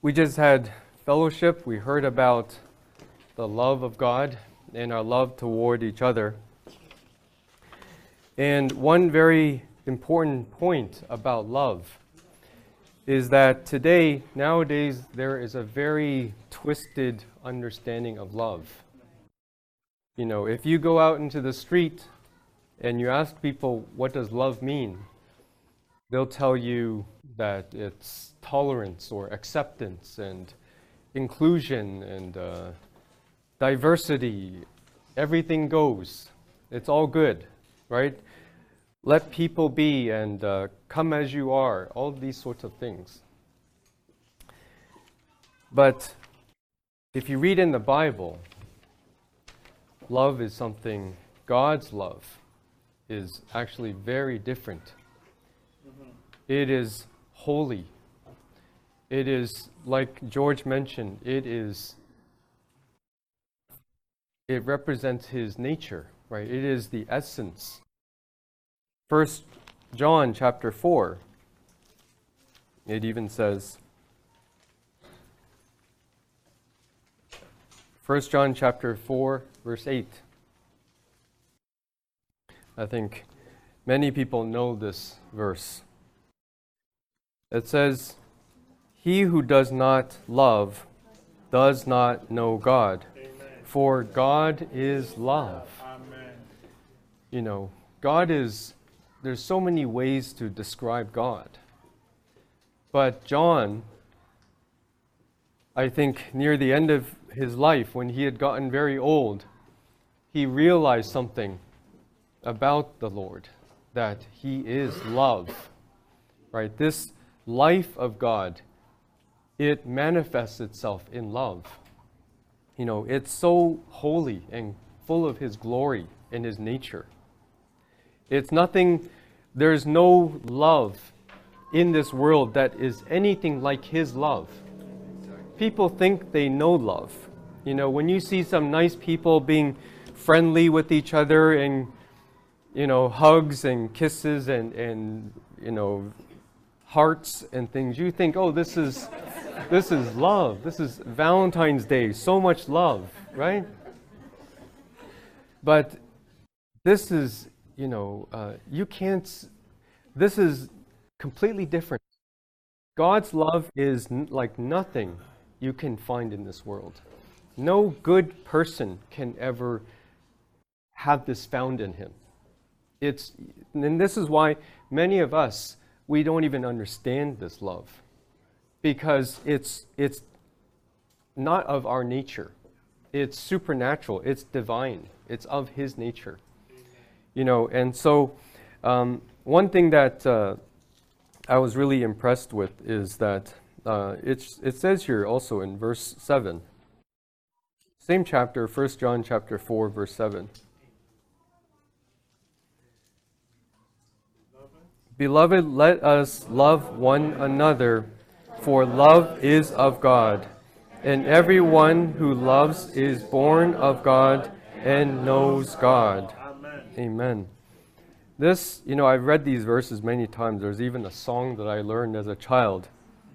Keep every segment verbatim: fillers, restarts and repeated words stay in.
We just had fellowship. We heard about the love of God and our love toward each other. And one very important point about love is that today, nowadays, there is a very twisted understanding of love. You know, if you go out into the street and you ask people, what does love mean? They'll tell you that it's tolerance or acceptance and inclusion and uh, diversity. Everything goes. It's all good, right? Let people be and uh, come as you are, all these sorts of things. But if you read in the Bible, love is something, God's love is actually very different. Mm-hmm. It is holy. It is, like George mentioned, it is, it represents his nature, right? It is the essence. First John chapter four, it even says, First John chapter four, verse eight. I think many people know this verse. It says, "He who does not love does not know God, Amen. For God is love." Amen. You know, God is, there's so many ways to describe God. But John, I think near the end of his life, when he had gotten very old, he realized something about the Lord, that he is love, right? This life of God, it manifests itself in love. You know, it's so holy and full of his glory and his nature. It's nothing, there's no love in this world that is anything like his love. People think they know love. You know, when you see some nice people being friendly with each other and, you know, hugs and kisses and, and you know, hearts and things, you think, oh, this is, this is love. This is Valentine's Day. So much love, right? But this is, you know, uh, you can't, this is completely different. God's love is n- like nothing you can find in this world. No good person can ever have this found in him. It's, and this is why many of us, we don't even understand this love, because it's it's not of our nature. It's supernatural. It's divine. It's of his nature. You know, and so um, one thing that uh, I was really impressed with is that uh, it's, it says here also in verse seven, same chapter, First John chapter four, verse seven. Beloved, let us love one another, for love is of God, and everyone who loves is born of God and knows God. Amen. Amen. This, you know, I've read these verses many times. There's even a song that I learned as a child.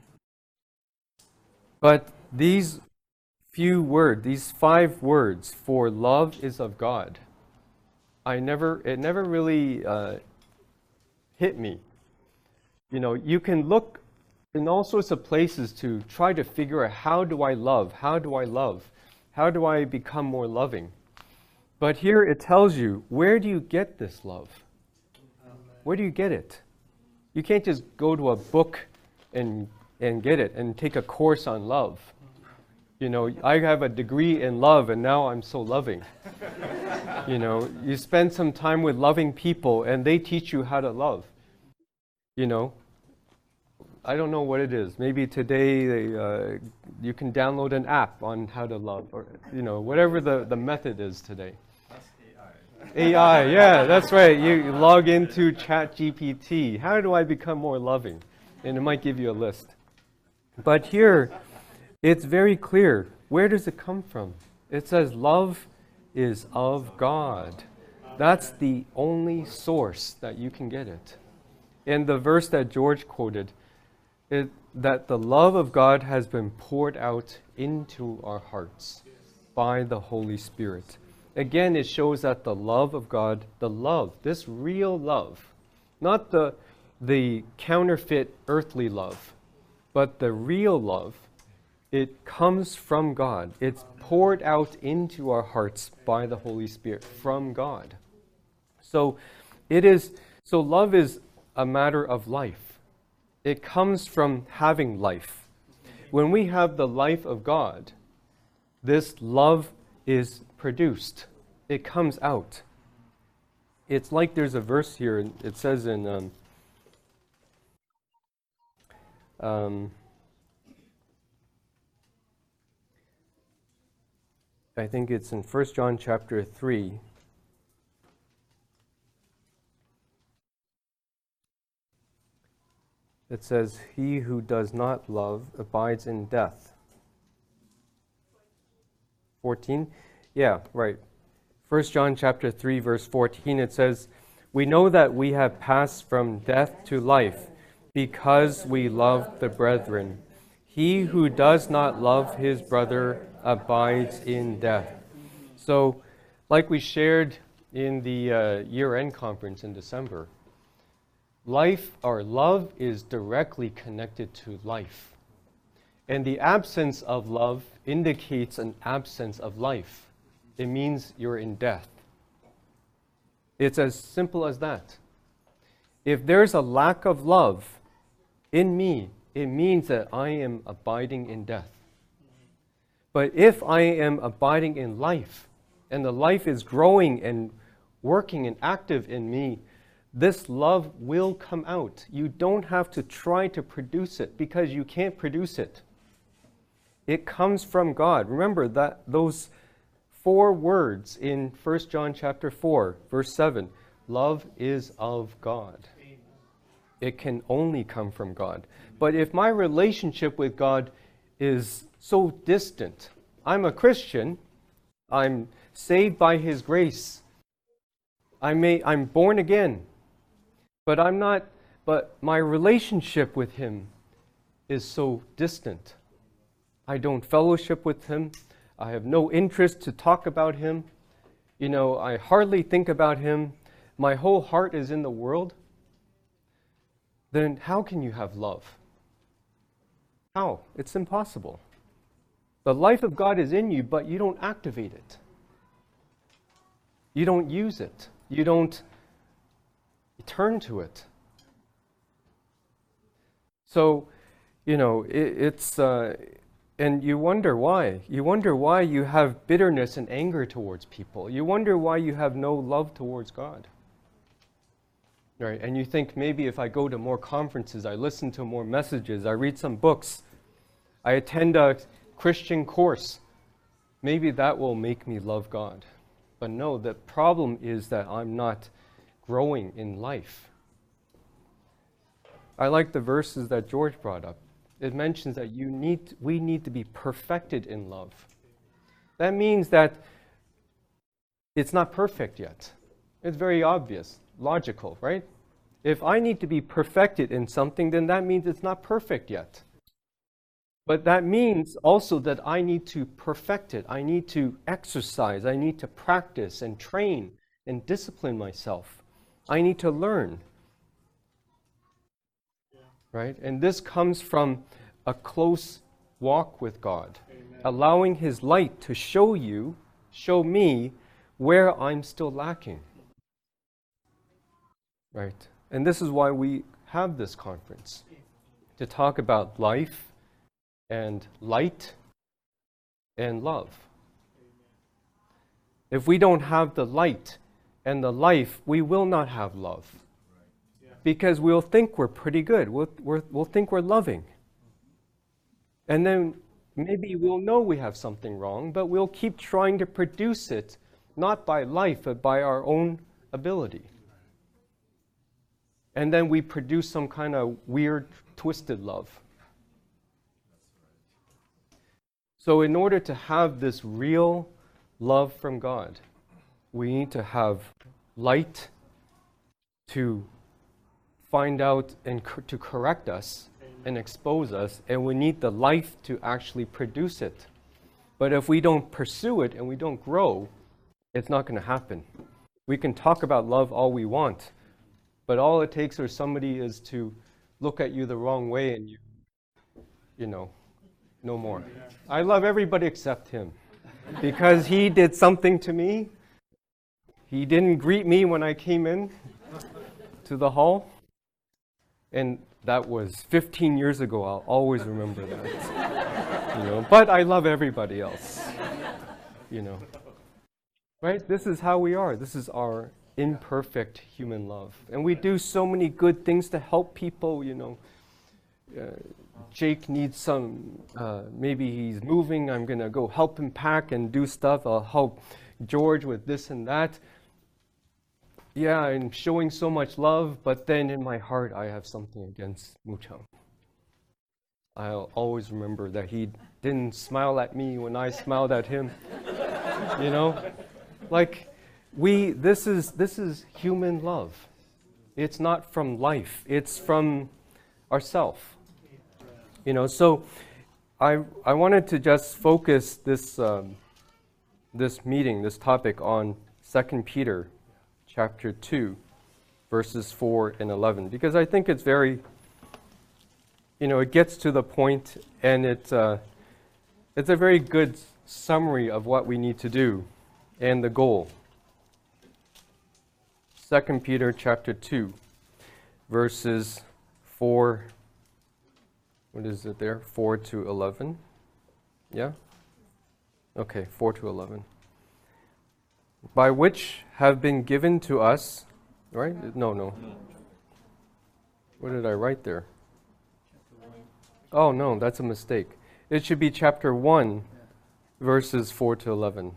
But these few words, these five words, for love is of God, I never, it never really uh, hit me. You know, you can look in all sorts of places to try to figure out, how do I love? How do I love? How do I become more loving? But here it tells you, where do you get this love? Where do you get it? You can't just go to a book and and get it and take a course on love. You know, I have a degree in love and now I'm so loving. You know, you spend some time with loving people and they teach you how to love. You know, I don't know what it is. Maybe today they, uh, you can download an app on how to love, or, you know, whatever the, the method is today. That's A I. A I, yeah, that's right. You log into ChatGPT. How do I become more loving? And it might give you a list. But here, it's very clear. Where does it come from? It says love is of God. That's the only source that you can get it. And the verse that George quoted, it, that the love of God has been poured out into our hearts by the Holy Spirit. Again, it shows that the love of God, the love, this real love, not the, the counterfeit earthly love, but the real love, it comes from God. It's poured out into our hearts by the Holy Spirit from God. So it is, so love is a matter of life. It comes from having life. When we have the life of God, this love is produced. It comes out. It's like there's a verse here, it says in um, um, I think it's in First John chapter three. It says, "He who does not love abides in death." fourteen? Yeah, right. First John chapter three, verse fourteen, it says, "We know that we have passed from death to life because we love the brethren. He who does not love his brother abides in death." So, like we shared in the uh, year-end conference in December, life or love is directly connected to life. And the absence of love indicates an absence of life. It means you're in death. It's as simple as that. If there's a lack of love in me, it means that I am abiding in death. But if I am abiding in life, and the life is growing and working and active in me, this love will come out. You don't have to try to produce it because you can't produce it. It comes from God. Remember that those four words in First John chapter four, verse seven. Love is of God. It can only come from God. But if my relationship with God is so distant, I'm a Christian, I'm saved by His grace, I may, I'm born again, but I'm not, but my relationship with Him is so distant. I don't fellowship with Him. I have no interest to talk about Him. You know, I hardly think about Him. My whole heart is in the world. Then how can you have love? How? It's impossible. The life of God is in you, but you don't activate it. You don't use it. You don't turn to it. So, you know, it, it's... Uh, And you wonder why. You wonder why you have bitterness and anger towards people. You wonder why you have no love towards God. Right? And you think maybe if I go to more conferences, I listen to more messages, I read some books, I attend a Christian course, maybe that will make me love God. But no, the problem is that I'm not growing in life. I like the verses that George brought up. It mentions that you need, we need to be perfected in love. That means that it's not perfect yet. It's very obvious, logical, right? If I need to be perfected in something, then that means it's not perfect yet. But that means also that I need to perfect it. I need to exercise. I need to practice and train and discipline myself. I need to learn. Right? And this comes from a close walk with God. Amen. Allowing His light to show you, show me, where I'm still lacking. Right? And this is why we have this conference, to talk about life and light and love. If we don't have the light and the life, we will not have love. Because we'll think we're pretty good. We'll, we're, we'll think we're loving. And then maybe we'll know we have something wrong, but we'll keep trying to produce it, not by life, but by our own ability. And then we produce some kind of weird, twisted love. So in order to have this real love from God, we need to have light to find out and co- to correct us. Amen. and expose us, and we need the life to actually produce it. But if we don't pursue it and we don't grow, it's not going to happen. We can talk about love all we want, but all it takes for somebody is to look at you the wrong way and you, you know, no more. I love everybody except him because he did something to me. He didn't greet me when I came in to the hall. And that was fifteen years ago. I'll always remember that. You know, but I love everybody else. You know. Right? This is how we are. This is our imperfect human love. And we do so many good things to help people, you know. Uh, Jake needs some, uh, maybe he's moving, I'm going to go help him pack and do stuff. I'll help George with this and that. Yeah, I'm showing so much love, but then in my heart I have something against Muchang. I'll always remember that he didn't smile at me when I smiled at him. You know? Like, we, this is, this is human love. It's not from life. It's from ourself. You know, so I, I wanted to just focus this, um, this meeting, this topic on Second Peter chapter two, verses four and eleven, because I think it's very, you know, it gets to the point, and it, uh, it's a very good summary of what we need to do and the goal. Second Peter chapter two, verses four, what is it there? four to eleven. Yeah? Okay, four to eleven. By which have been given to us, right? No, no. What did I write there? Oh, no, that's a mistake. It should be chapter one, verses four to eleven.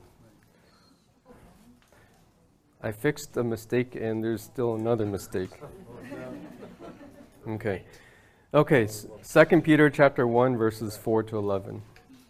I fixed a mistake and there's still another mistake. Okay. Okay, Second Peter chapter one, verses four to eleven.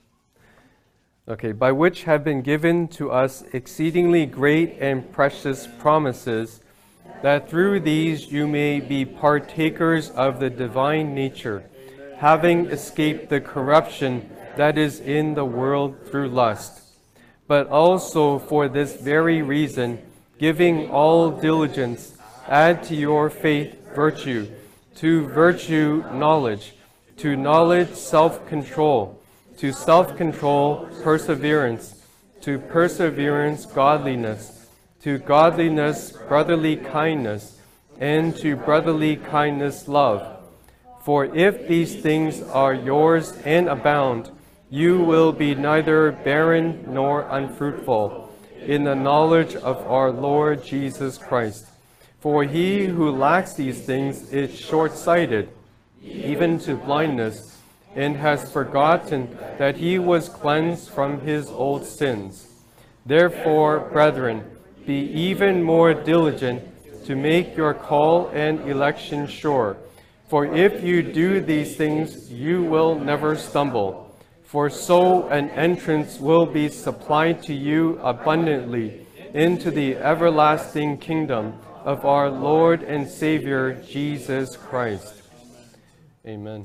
Okay, by which have been given to us exceedingly great and precious promises, that through these you may be partakers of the divine nature, having escaped the corruption that is in the world through lust. But also for this very reason, giving all diligence, add to your faith virtue, to virtue knowledge, to knowledge self-control, to self-control perseverance, to perseverance godliness, to godliness brotherly kindness, and to brotherly kindness love. For if these things are yours and abound, you will be neither barren nor unfruitful in the knowledge of our Lord Jesus Christ. For he who lacks these things is short-sighted, even to blindness, and has forgotten that he was cleansed from his old sins. Therefore, brethren, be even more diligent to make your call and election sure. For if you do these things, you will never stumble. For so an entrance will be supplied to you abundantly into the everlasting kingdom of our Lord and Savior, Jesus Christ. Amen.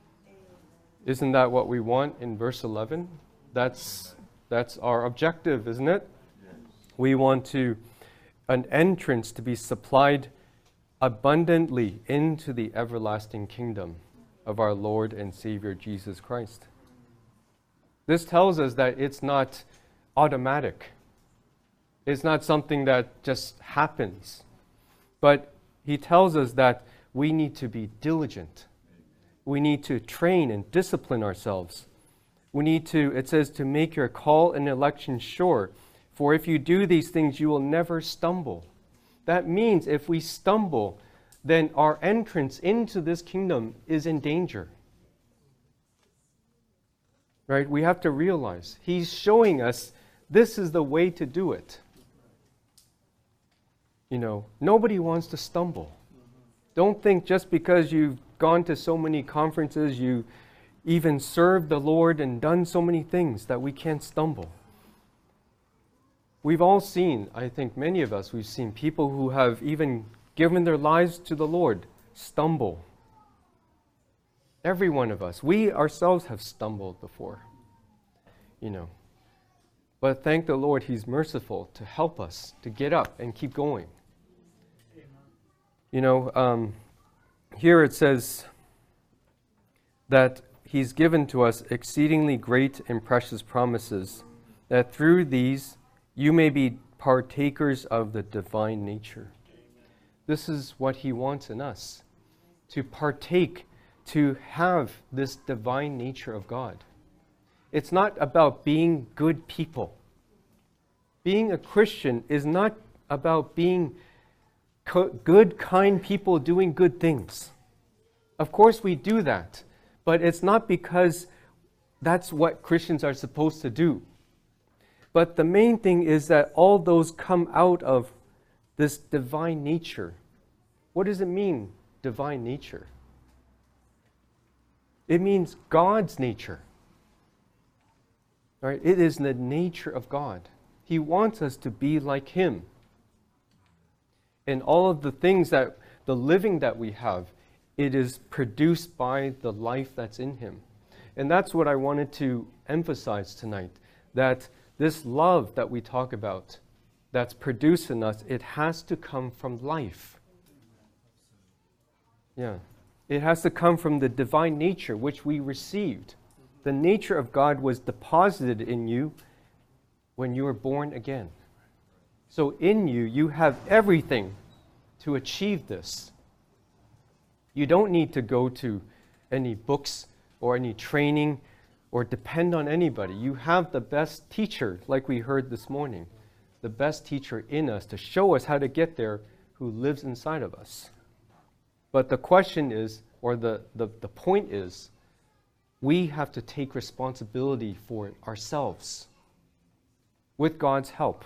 Isn't that what we want in verse eleven? That's, that's our objective, isn't it? We want to, an entrance to be supplied abundantly into the everlasting kingdom of our Lord and Savior, Jesus Christ. This tells us that it's not automatic. It's not something that just happens. But he tells us that we need to be diligent. We need to train and discipline ourselves. We need to, it says, to make your call and election sure. For if you do these things, you will never stumble. That means if we stumble, then our entrance into this kingdom is in danger. Right? We have to realize he's showing us this is the way to do it. You know, nobody wants to stumble. Don't think just because you've gone to so many conferences, you even served the Lord and done so many things that we can't stumble. We've all seen, I think many of us, we've seen people who have even given their lives to the Lord stumble. Every one of us. We ourselves have stumbled before, you know. But thank the Lord, He's merciful to help us to get up and keep going. Amen. You know, um, here it says that He's given to us exceedingly great and precious promises, that through these you may be partakers of the divine nature. This is what He wants in us, to partake, to have this divine nature of God. It's not about being good people. Being a Christian is not about being co- good, kind people doing good things. Of course we do that, but it's not because that's what Christians are supposed to do. But the main thing is that all those come out of this divine nature. What does it mean, divine nature? It means God's nature. Right? It is the nature of God. He wants us to be like Him. And all of the things that, the living that we have, it is produced by the life that's in Him. And that's what I wanted to emphasize tonight, that this love that we talk about, that's produced in us, it has to come from life. Yeah. It has to come from the divine nature which we received. The nature of God was deposited in you when you were born again. So in you, you have everything to achieve this. You don't need to go to any books or any training or depend on anybody. You have the best teacher, like we heard this morning, the best teacher in us to show us how to get there, who lives inside of us. But the question is, or the, the, the point is, we have to take responsibility for it ourselves with God's help.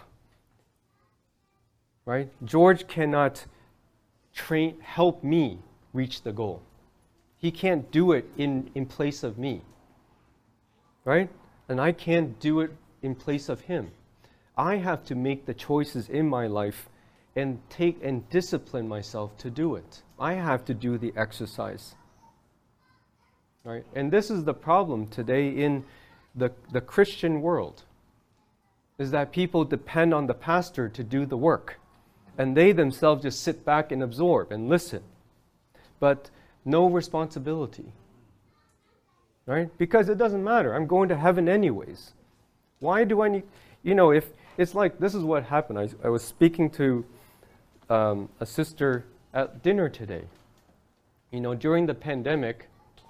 Right? George cannot train, help me reach the goal. He can't do it in, in place of me. Right? And I can't do it in place of him. I have to make the choices in my life and take and discipline myself to do it. I have to do the exercise. Right? And this is the problem today in the, the Christian world, is that people depend on the pastor to do the work, and they themselves just sit back and absorb and listen, but no responsibility. Right? Because it doesn't matter. I'm going to heaven anyways. Why do I need, you know, if it's like, this is what happened. I, I was speaking to um, a sister at dinner today. You know, during the pandemic,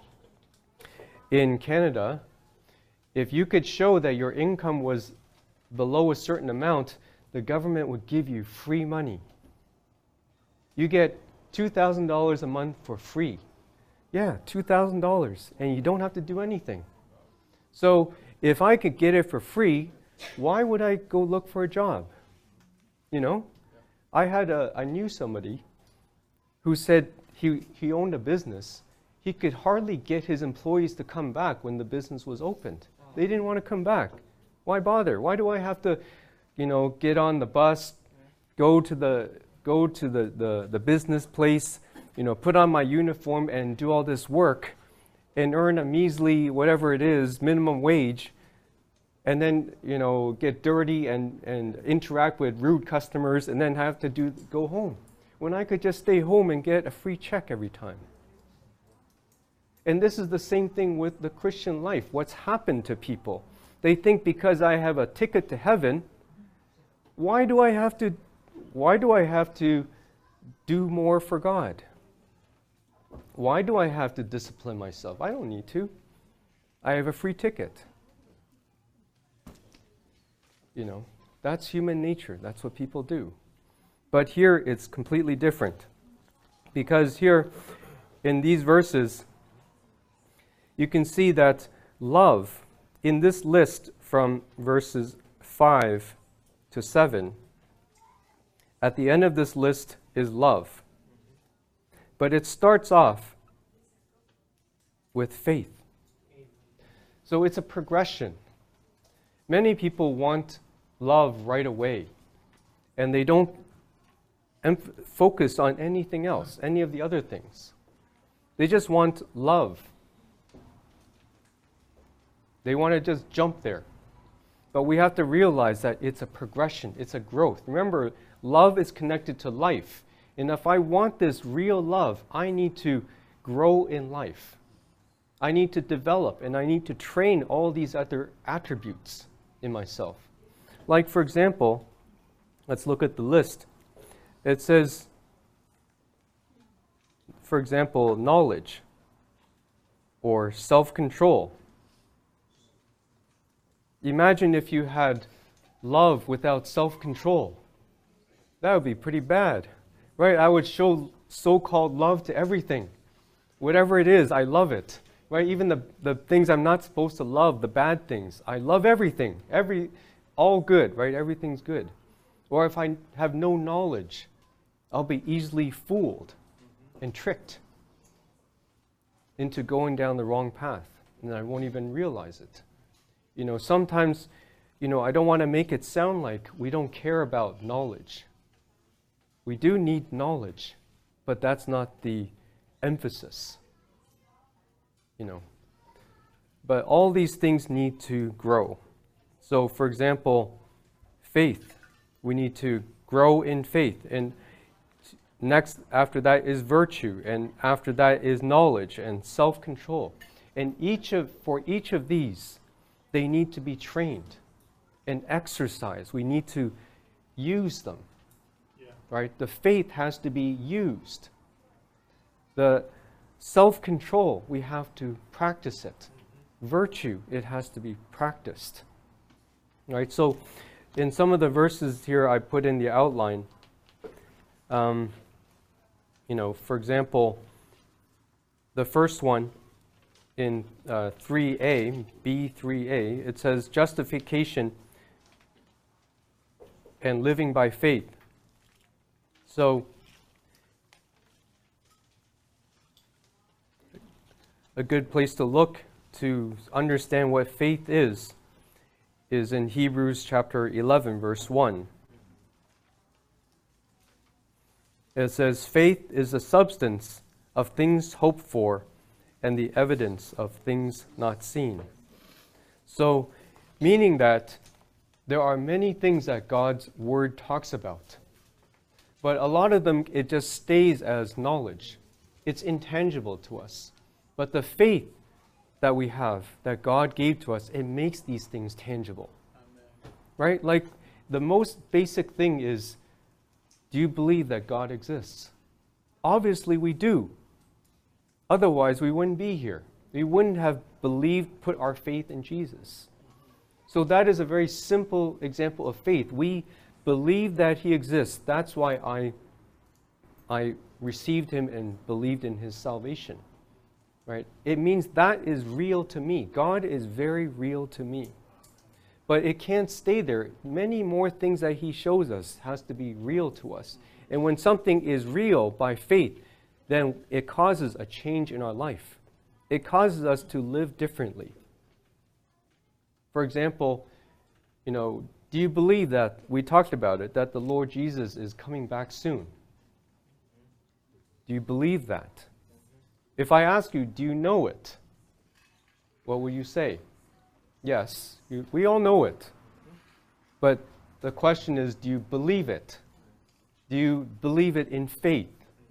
in Canada, if you could show that your income was below a certain amount, the government would give you free money. You get two thousand dollars a month for free. Yeah, two thousand dollars, and you don't have to do anything. So if I could get it for free, why would I go look for a job? You know? I had a, I knew somebody who said he, he owned a business. He could hardly get his employees to come back when the business was opened. They didn't want to come back. Why bother? Why do I have to, you know, get on the bus, go to the go to the, the, the business place, you know, put on my uniform and do all this work and earn a measly, whatever it is, minimum wage, and then, you know, get dirty and, and interact with rude customers and then have to do go home, when I could just stay home and get a free check every time. And this is the same thing with the Christian life. What's happened to people? They think because I have a ticket to heaven, why do I have to, why do I have to do more for God? Why do I have to discipline myself? I don't need to. I have a free ticket. You know, that's human nature. That's what people do. But here it's completely different. Because here in these verses, you can see that love, in this list from verses five to seven, at the end of this list is love. But it starts off with faith. So it's a progression. Many people want love right away, and they don't emph- focus on anything else, any of the other things. They just want love They want to just jump there. But we have to realize that it's a progression, it's a growth. Remember, love is connected to life. And if I want this real love, I need to grow in life. I need to develop and I need to train all these other attributes in myself. Like, for example, let's look at the list. It says, for example, knowledge or self-control. Imagine if you had love without self-control. That would be pretty bad, right? I would show so-called love to everything. Whatever it is, I love it, right? Even the, the things I'm not supposed to love, the bad things, I love everything. Every, all good, right? Everything's good. Or if I have no knowledge, I'll be easily fooled and tricked into going down the wrong path, and I won't even realize it. You know, sometimes, you know, I don't want to make it sound like we don't care about knowledge. We do need knowledge, but that's not the emphasis. You know, but all these things need to grow. So, for example, faith. We need to grow in faith. And next, after that is virtue. And after that is knowledge and self-control. And each of, for each of these, they need to be trained and exercised. We need to use them. Yeah. Right? The faith has to be used. The self-control, we have to practice it. Mm-hmm. Virtue, it has to be practiced. Right? So, in some of the verses here I put in the outline, um, you know, for example, the first one in uh, three A, B three A, it says justification and living by faith. So, a good place to look to understand what faith is is in Hebrews chapter eleven, verse one. It says, faith is the substance of things hoped for and the evidence of things not seen. So, meaning that there are many things that God's Word talks about. But a lot of them, it just stays as knowledge. It's intangible to us. But the faith that we have, that God gave to us, it makes these things tangible. Amen. Right? Like, the most basic thing is, do you believe that God exists? Obviously we do. Otherwise we wouldn't be here. We wouldn't have believed, put our faith in Jesus. So that is a very simple example of faith. We believe that He exists. That's why I, I received Him and believed in His salvation. Right? It means that is real to me. God is very real to me. But it can't stay there. Many more things that He shows us has to be real to us. And when something is real by faith, then it causes a change in our life. It causes us to live differently. For example, you know, do you believe that, we talked about it, that the Lord Jesus is coming back soon? Do you believe that? If I ask you, do you know it? What will you say? Yes, you, we all know it. But the question is, do you believe it? Do you believe it in faith?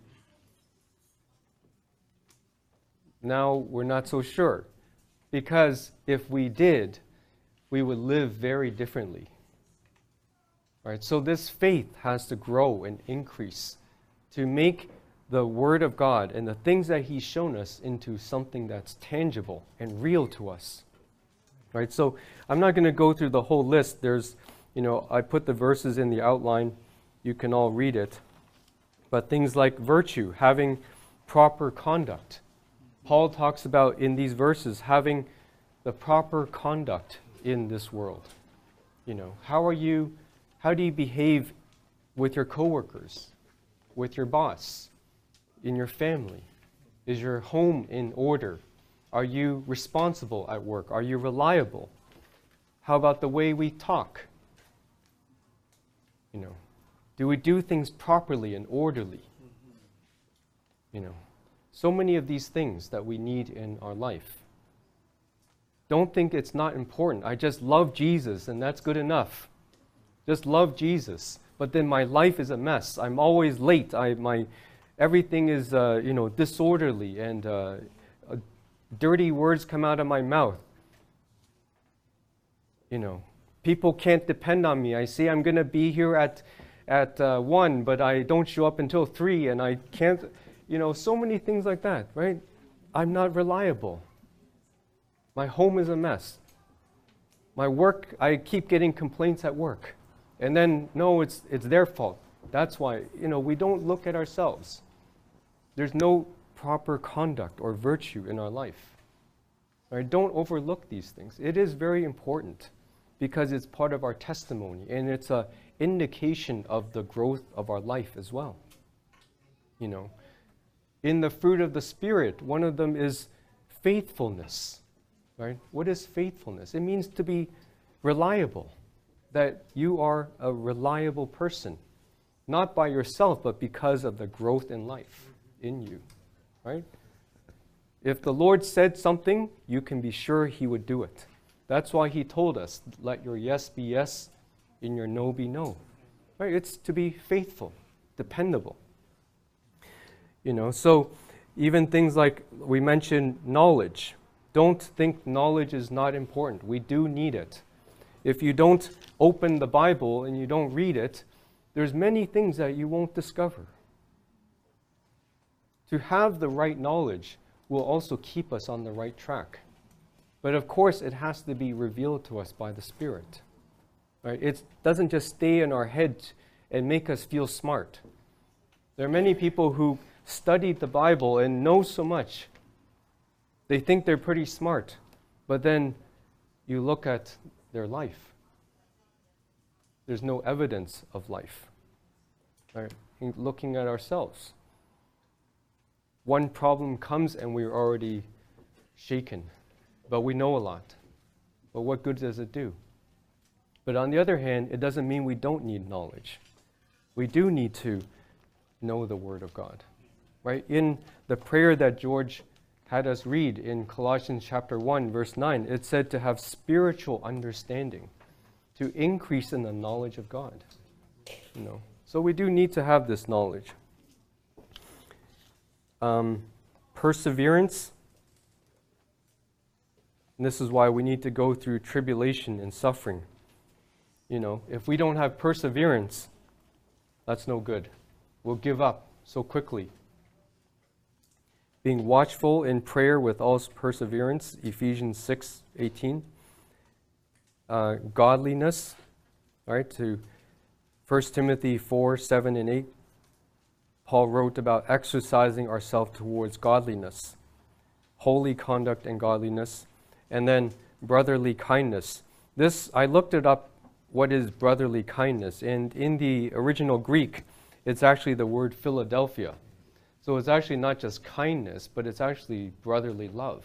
Now we're not so sure. Because if we did, we would live very differently. All right, so this faith has to grow and increase to make the Word of God and the things that He's shown us into something that's tangible and real to us. Right? So I'm not going to go through the whole list. There's, you know, I put the verses in the outline. You can all read it. But things like virtue, having proper conduct. Paul talks about in these verses having the proper conduct in this world. You know, how are you, how do you behave with your coworkers, with your boss, in your family? Is your home in order? Are you responsible at work? Are you reliable? How about the way we talk? You know, do we do things properly and orderly? You know, so many of these things that we need in our life. Don't think it's not important. I just love Jesus and that's good enough. Just love Jesus. But then my life is a mess. I'm always late. I, my, everything is uh, you know, disorderly and uh, uh, dirty words come out of my mouth. You know, people can't depend on me. I say I'm going to be here at, at uh, one, but I don't show up until three and I can't, you know, so many things like that, right? I'm not reliable. My home is a mess. My work, I keep getting complaints at work. And then, no, it's, it's their fault. That's why, you know, we don't look at ourselves. There's no proper conduct or virtue in our life. Right? Don't overlook these things. It is very important because it's part of our testimony and it's an indication of the growth of our life as well. You know, in the fruit of the Spirit, one of them is faithfulness. Right? What is faithfulness? It means to be reliable, that you are a reliable person, not by yourself, but because of the growth in life in you. Right? If the Lord said something, you can be sure He would do it. That's why He told us, let your yes be yes and your no be no. Right? It's to be faithful, dependable. You know, so even things like we mentioned knowledge. Don't think knowledge is not important. We do need it. If you don't open the Bible and you don't read it, there's many things that you won't discover. To have the right knowledge will also keep us on the right track. But of course, it has to be revealed to us by the Spirit. Right? It doesn't just stay in our head and make us feel smart. There are many people who studied the Bible and know so much. They think they're pretty smart, but then you look at their life. There's no evidence of life. Right? Looking at ourselves. One problem comes and we're already shaken, but we know a lot. But what good does it do? But on the other hand, it doesn't mean we don't need knowledge. We do need to know the Word of God. Right? In the prayer that George had us read in Colossians chapter one, verse nine, it said to have spiritual understanding, to increase in the knowledge of God. You know, so we do need to have this knowledge. Um, perseverance. And this is why we need to go through tribulation and suffering. You know, if we don't have perseverance, that's no good. We'll give up so quickly. Being watchful in prayer with all perseverance, Ephesians six eighteen. Uh, godliness, right, to First Timothy four seven and eight. Paul wrote about exercising ourselves towards godliness, holy conduct and godliness, and then brotherly kindness. This, I looked it up, what is brotherly kindness, and in the original Greek, it's actually the word Philadelphia. So it's actually not just kindness, but it's actually brotherly love.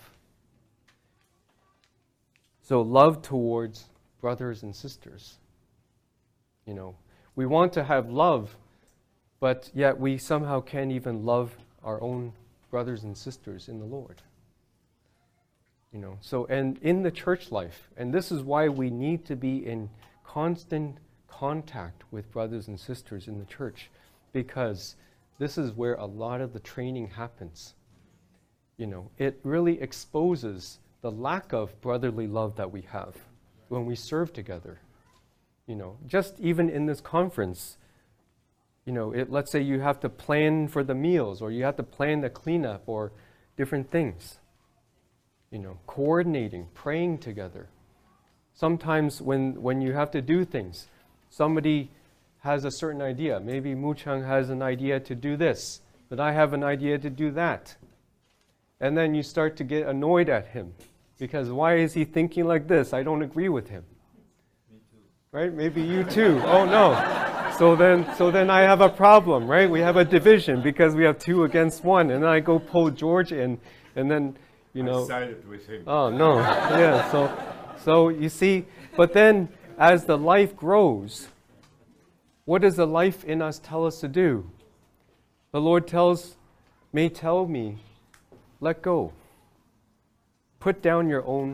So love towards brothers and sisters. You know, we want to have love, but yet we somehow can't even love our own brothers and sisters in the Lord. You know, so, and in the church life, and this is why we need to be in constant contact with brothers and sisters in the church, because this is where a lot of the training happens. You know, it really exposes the lack of brotherly love that we have when we serve together. You know, just even in this conference, you know, it, let's say you have to plan for the meals, or you have to plan the cleanup, or different things. You know, coordinating, praying together. Sometimes when, when you have to do things, somebody has a certain idea. Maybe Mu Chang has an idea to do this, but I have an idea to do that. And then you start to get annoyed at him, because why is he thinking like this? I don't agree with him. Me too. Right? Maybe you too. Oh no. So then, so then I have a problem, right? We have a division because we have two against one, and then I go pull George in, and then, you know. I sided with him. Oh no. Yeah. So, so you see, but then as the life grows, what does the life in us tell us to do? The Lord tells, may tell me, let go. Put down your own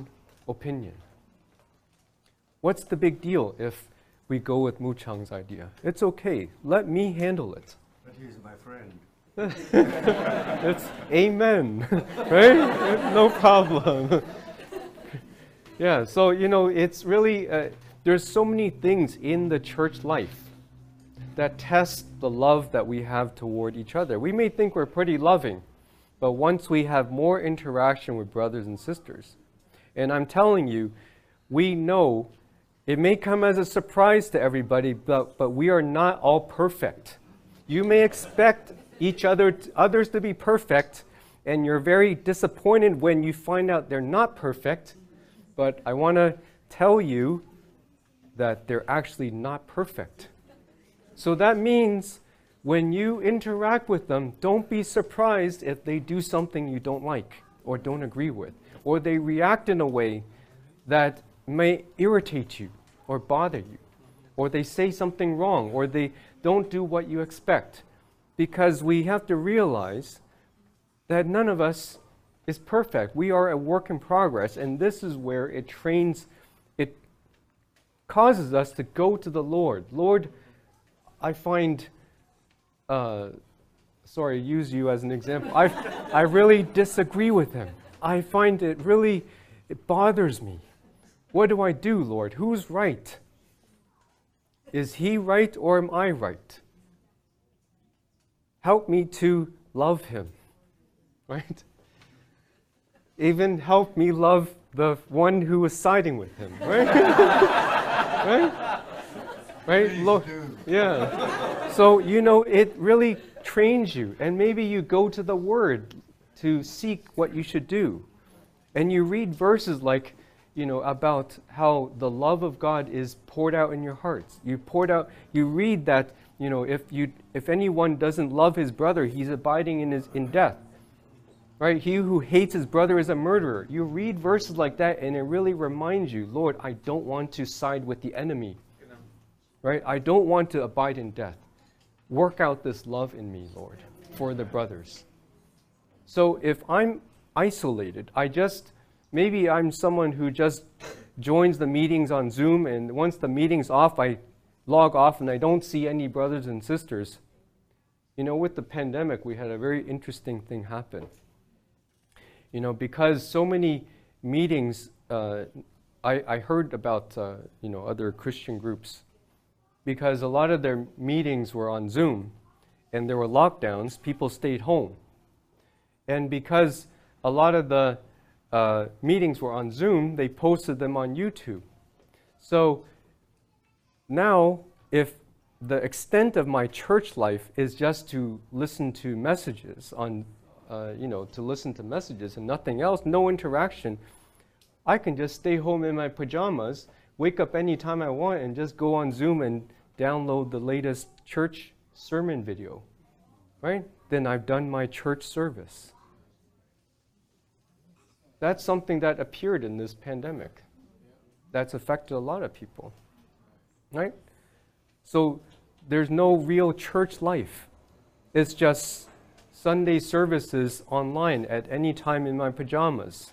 opinion. What's the big deal if we go with Mu Chang's idea? It's okay. Let me handle it. But he's my friend. It's amen, right? No problem. Yeah, so, you know, it's really, uh, there's so many things in the church life that test the love that we have toward each other. We may think we're pretty loving, but once we have more interaction with brothers and sisters, and I'm telling you, we know it may come as a surprise to everybody, but, but we are not all perfect. You may expect each other, others to be perfect, and you're very disappointed when you find out they're not perfect. But I want to tell you that they're actually not perfect. So that means when you interact with them, don't be surprised if they do something you don't like or don't agree with, or they react in a way that may irritate you or bother you, or they say something wrong, or they don't do what you expect. Because we have to realize that none of us is perfect. We are a work in progress, and this is where it trains, it causes us to go to the Lord. Lord, I find, uh, sorry, use you as an example. I, I really disagree with him. I find it really, it bothers me. What do I do, Lord? Who's right? Is he right or am I right? Help me to love him, right? Even help me love the one who is siding with him, right? Right? Right? Lo- yeah. So, you know, it really trains you. And maybe you go to the Word to seek what you should do. And you read verses like, you know, about how the love of God is poured out in your hearts. You poured out, you read that, you know, if you if anyone doesn't love his brother, he's abiding in his in death. Right? He who hates his brother is a murderer. You read verses like that and it really reminds you, Lord, I don't want to side with the enemy. Right? I don't want to abide in death. Work out this love in me, Lord, for the brothers. So if I'm isolated, I just, maybe I'm someone who just joins the meetings on Zoom, and once the meeting's off, I log off and I don't see any brothers and sisters. You know, with the pandemic, we had a very interesting thing happen. You know, because so many meetings, uh, I, I heard about, uh, you know, other Christian groups, because a lot of their meetings were on Zoom and there were lockdowns, people stayed home. And because a lot of the uh, meetings were on Zoom, they posted them on YouTube. So now, if the extent of my church life is just to listen to messages on, uh, you know, to listen to messages and nothing else, no interaction, I can just stay home in my pajamas, wake up anytime I want, and just go on Zoom and download the latest church sermon video, right? Then I've done my church service. That's something that appeared in this pandemic. That's affected a lot of people, right? So there's no real church life. It's just Sunday services online at any time in my pajamas.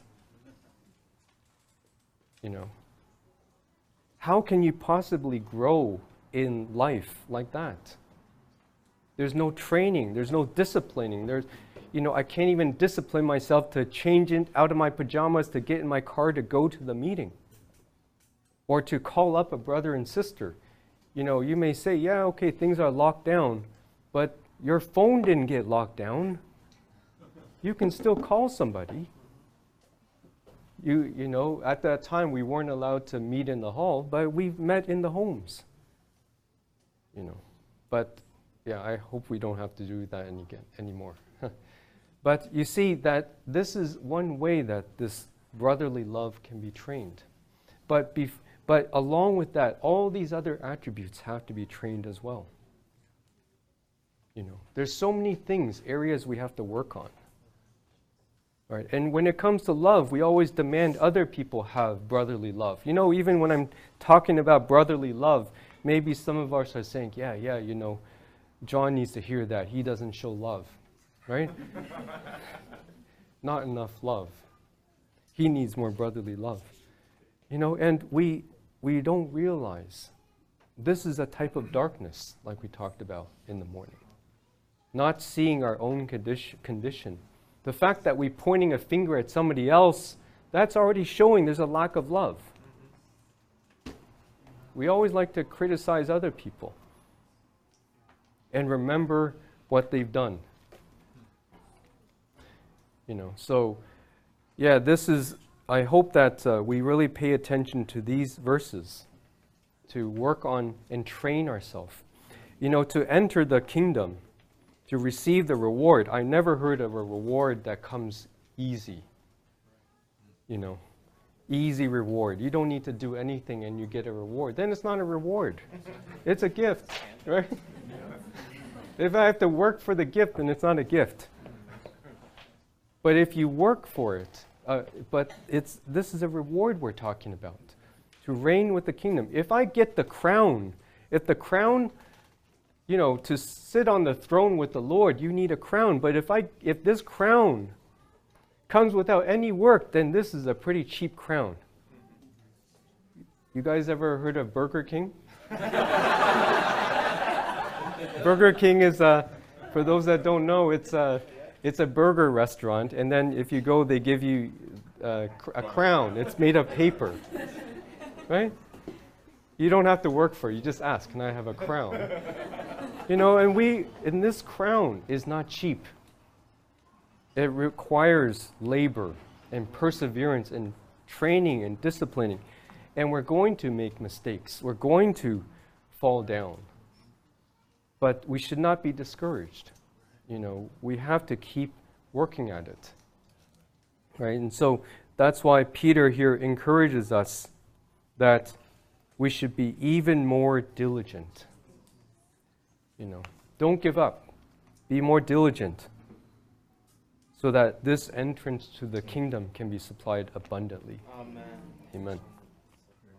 You know, how can you possibly grow in life like that? There's no training, there's no disciplining. There's, you know, I can't even discipline myself to change in, out of my pajamas to get in my car to go to the meeting or to call up a brother and sister. You know, you may say, yeah, okay, things are locked down, but your phone didn't get locked down. You can still call somebody. You, you know, at that time we weren't allowed to meet in the hall, but we met in the homes. You know, but yeah, I hope we don't have to do that any, anymore. But you see that this is one way that this brotherly love can be trained. But, bef but along with that, all these other attributes have to be trained as well. You know, there's so many things, areas we have to work on. Right? And when it comes to love, we always demand other people have brotherly love. You know, even when I'm talking about brotherly love, maybe some of us are saying, yeah, yeah, you know, John needs to hear that. He doesn't show love, right? Not enough love. He needs more brotherly love. You know, and we we don't realize this is a type of darkness, like we talked about in the morning. Not seeing our own condition. condition. The fact that we're pointing a finger at somebody else, that's already showing there's a lack of love. We always like to criticize other people and remember what they've done. You know, so yeah, this is, I hope that uh, we really pay attention to these verses to work on and train ourselves. You know, to enter the kingdom, to receive the reward. I never heard of a reward that comes easy. You know, easy reward. You don't need to do anything and you get a reward. Then it's not a reward. It's a gift, right? If I have to work for the gift, then it's not a gift. But if you work for it, uh, but it's this is a reward we're talking about. To reign with the kingdom. If I get the crown, if the crown, you know, to sit on the throne with the Lord, you need a crown. But if I, if this crown comes without any work, then this is a pretty cheap crown. You guys ever heard of Burger King? Burger King is a, for those that don't know, it's a, it's a burger restaurant. And then if you go, they give you a, a crown. It's made of paper. Right? You don't have to work for it. You just ask, can I have a crown? You know, and we, and this crown is not cheap. It requires labor and perseverance and training and disciplining. And we're going to make mistakes. We're going to fall down. But we should not be discouraged. You know, we have to keep working at it. Right? And so that's why Peter here encourages us that we should be even more diligent. You know, don't give up. Be more diligent so that this entrance to the kingdom can be supplied abundantly. Amen. Amen.